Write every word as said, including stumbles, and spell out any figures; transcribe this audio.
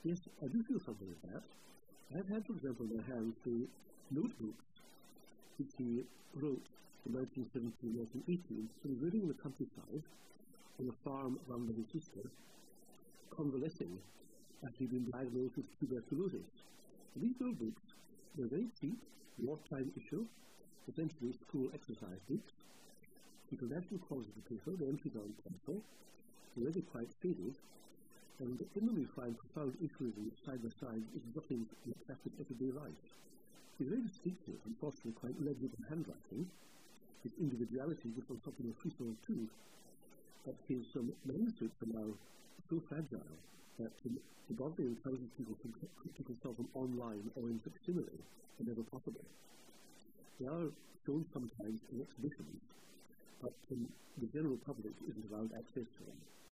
Yes, I do feel something of that. I've had, for example, in my hands the notebooks which he wrote in nineteen seventeen, nineteen eighteen, when he was living in the countryside on a farm run by his sister, convalescing after he'd been diagnosed with tuberculosis. And these notebooks were very cheap, wartime issue, essentially school exercise books. You can imagine the quality of the paper, the entries on pencil, already quite faded, and in them we find profound issues side by side with nothing in classic everyday life. He's very distinctive, unfortunately quite legible handwriting. His individuality was on something of freehold too, but his um, manuscripts are now so fragile that um, the bodily intelligent people can, can consult them online or in facsimile whenever possible. They are shown sometimes in exhibitions, but um, the general public isn't allowed access to them.